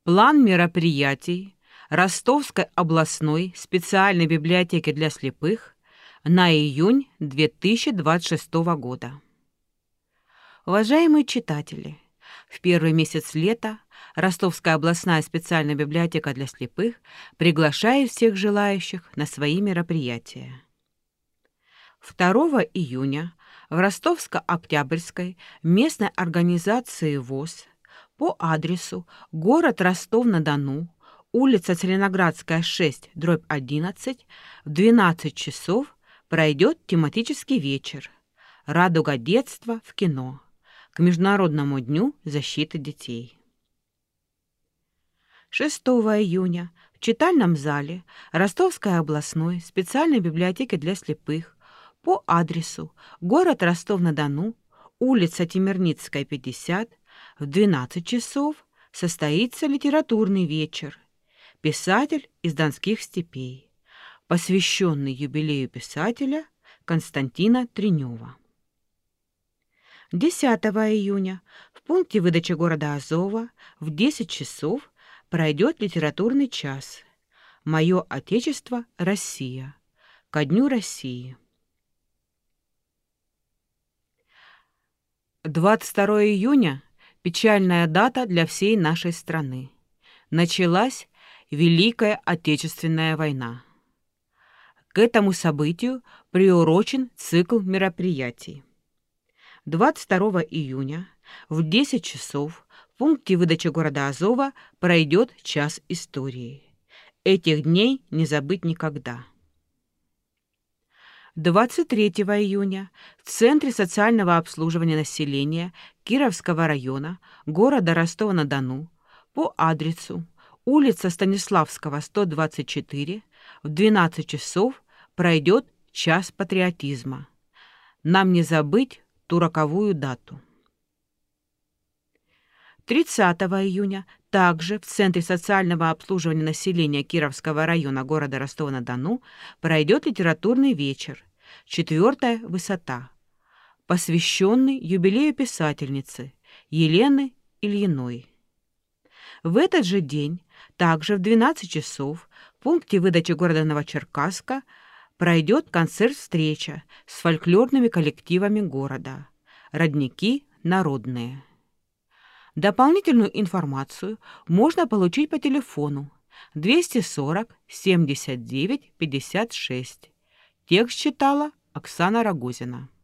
План мероприятий Ростовской областной специальной библиотеки для слепых на июнь 2026 года. Уважаемые читатели, в первый месяц лета Ростовская областная специальная библиотека для слепых приглашает всех желающих на свои мероприятия. 2 июня в Ростовско-Октябрьской местной организации ВОС по адресу город Ростов-на-Дону, улица Целиноградская, 6/11, в 12 часов пройдет тематический вечер «Радуга детства в кино» к Международному дню защиты детей. 6 июня в читальном зале Ростовской областной специальной библиотеки для слепых по адресу город Ростов-на-Дону, улица Темирницкая, 50, в 12 часов состоится литературный вечер «Писатель из Донских степей», посвященный юбилею писателя Константина Тренева. 10 июня в пункте выдачи города Азова в 10 часов пройдет литературный час «Мое Отечество – Россия» ко Дню России. 22 июня – печальная дата для всей нашей страны. Началась Великая Отечественная война. К этому событию приурочен цикл мероприятий. 22 июня в 10 часов в пункте выдачи города Азова пройдет час истории. Этих дней не забыть никогда. 23 июня в Центре социального обслуживания населения Кировского района города Ростова-на-Дону по адресу улица Станиславского, 124, в 12 часов пройдет час патриотизма. Нам не забыть ту роковую дату. 30 июня также в Центре социального обслуживания населения Кировского района города Ростова-на-Дону пройдет литературный вечер «Четвертая высота», посвященный юбилею писательницы Елены Ильиной. В этот же день, также в 12 часов, в пункте выдачи города Новочеркасска пройдет концерт-встреча с фольклорными коллективами города «Родники народные». Дополнительную информацию можно получить по телефону 240 79 56. Текст читала Оксана Рогозина.